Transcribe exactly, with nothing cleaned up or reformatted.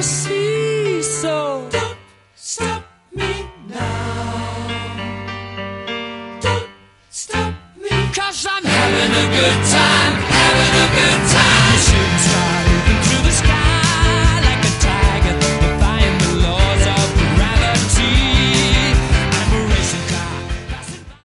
the sea. So don't stop me now. Don't stop me, 'cause I'm having a good time.